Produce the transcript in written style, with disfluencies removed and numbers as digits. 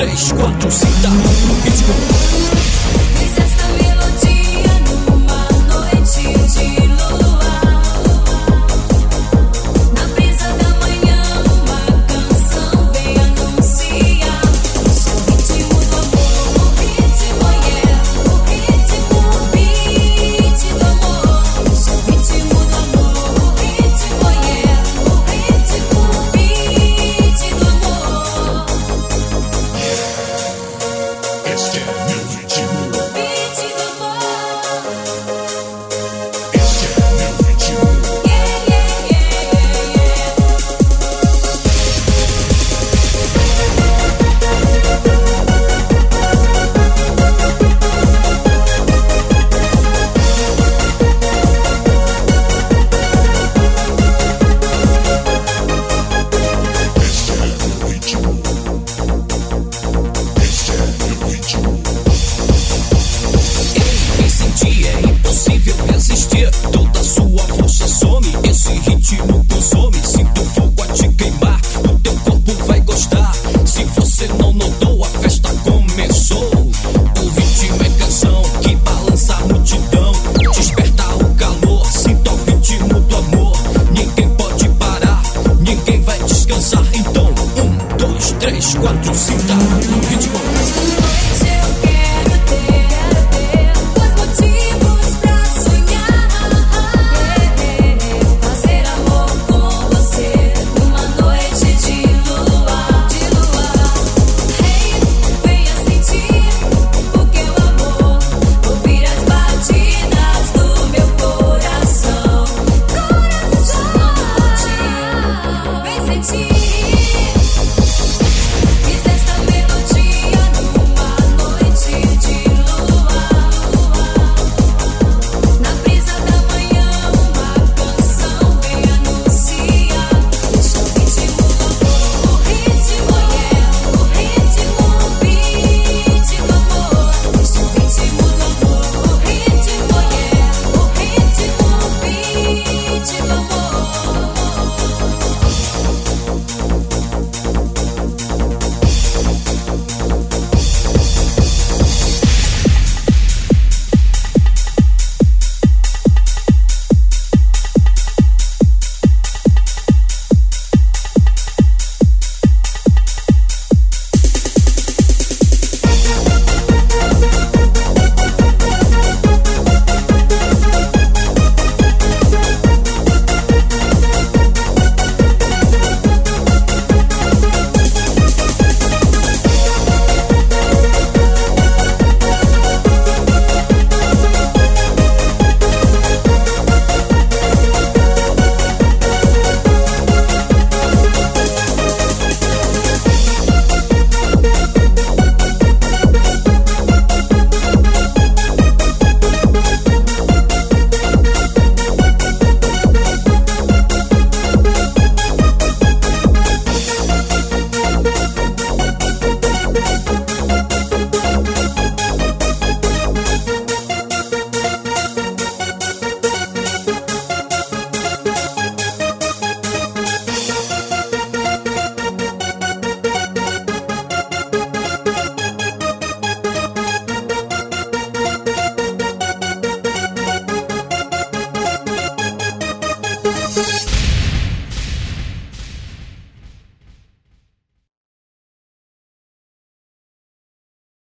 3, 4, senta no ritmo. Fiz essa melodia numa noite de lua. Na brisa da manhã, uma canção vem anunciar o seu ritmo do amor. O ritmo, yeah, o ritmo, o beat do amor. O seu ritmo do amor. O ritmo, yeah, o ritmo, o beat do amor. Este é meu ritmo. Beat do amor. Este é meu ritmo. Yeah, yeah, yeah, yeah, yeah. Este é meu ritmo. Este é meu ritmo. Quem sentir é impossível resistir. Toda sua força some, esse ritmo consome. Sinto o fogo a te queimar, o teu corpo vai gostar. Se você não notou, a festa começou. O ritmo é canção que balança a multidão. Desperta o calor, sinta o ritmo do amor. Ninguém pode parar, ninguém vai descansar. Então, 1, 2, 3, 4, sinta o ritmo.